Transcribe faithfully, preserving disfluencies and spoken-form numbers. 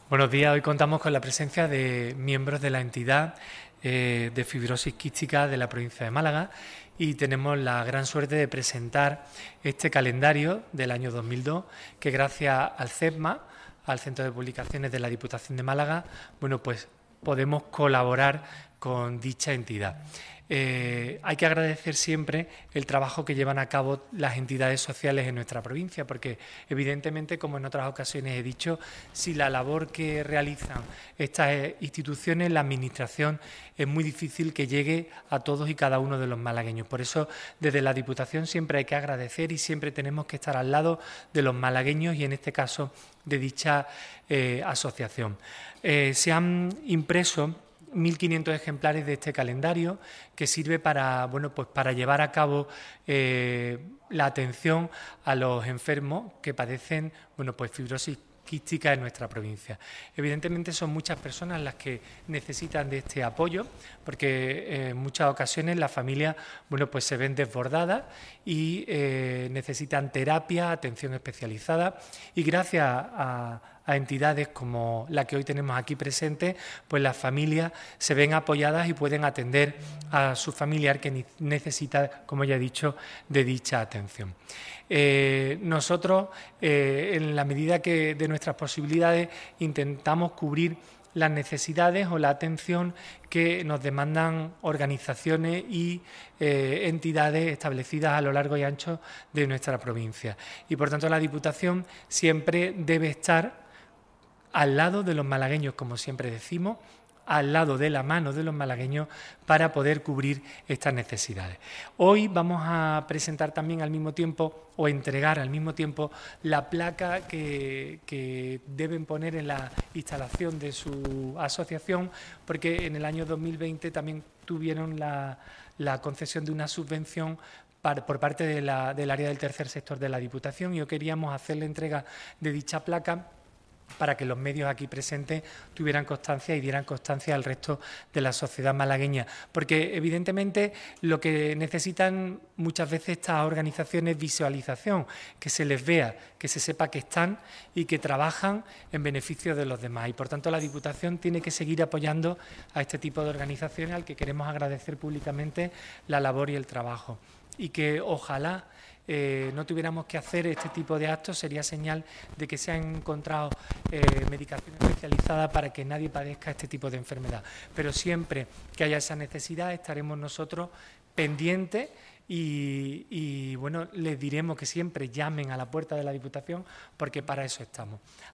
Buenos días, hoy contamos con la presencia de miembros de la entidad eh, de fibrosis quística de la provincia de Málaga y tenemos la gran suerte de presentar este calendario del año dos mil dos que gracias al CEPMA, al Centro de Publicaciones de la Diputación de Málaga, bueno, pues podemos colaborar con dicha entidad. Eh, hay que agradecer siempre el trabajo que llevan a cabo las entidades sociales en nuestra provincia, porque evidentemente, como en otras ocasiones he dicho, si la labor que realizan estas instituciones, la administración, es muy difícil que llegue a todos y cada uno de los malagueños. Por eso, desde la Diputación siempre hay que agradecer y siempre tenemos que estar al lado de los malagueños y, en este caso, de dicha eh, asociación. Eh, se han impreso mil quinientos ejemplares de este calendario que sirve para, bueno, pues para llevar a cabo eh, la atención a los enfermos que padecen, bueno, pues fibrosis quística en nuestra provincia. Evidentemente son muchas personas las que necesitan de este apoyo, porque en muchas ocasiones las familias, bueno, pues se ven desbordadas y eh, necesitan terapia, atención especializada, y gracias a, a entidades como la que hoy tenemos aquí presente, pues las familias se ven apoyadas y pueden atender a su familiar que necesita, como ya he dicho, de dicha atención. Eh, nosotros, eh, en la medida que de nuestras posibilidades, intentamos cubrir las necesidades o la atención que nos demandan organizaciones y eh, entidades establecidas a lo largo y ancho de nuestra provincia. Y por tanto la Diputación siempre debe estar al lado de los malagueños, como siempre decimos, al lado de la mano de los malagueños para poder cubrir estas necesidades. Hoy vamos a presentar también al mismo tiempo o entregar al mismo tiempo la placa que, que deben poner en la instalación de su asociación, porque en el año dos mil veinte también tuvieron la, la concesión de una subvención por parte de la, del área del tercer sector de la Diputación, y hoy queríamos hacer la entrega de dicha placa para que los medios aquí presentes tuvieran constancia y dieran constancia al resto de la sociedad malagueña. Porque evidentemente lo que necesitan muchas veces estas organizaciones es visualización, que se les vea, que se sepa que están y que trabajan en beneficio de los demás. Y por tanto la Diputación tiene que seguir apoyando a este tipo de organizaciones, al que queremos agradecer públicamente la labor y el trabajo. Y que ojalá Eh, no tuviéramos que hacer este tipo de actos, sería señal de que se han encontrado eh, medicación especializada para que nadie padezca este tipo de enfermedad. Pero siempre que haya esa necesidad estaremos nosotros pendientes y, y bueno, les diremos que siempre llamen a la puerta de la Diputación, porque para eso estamos.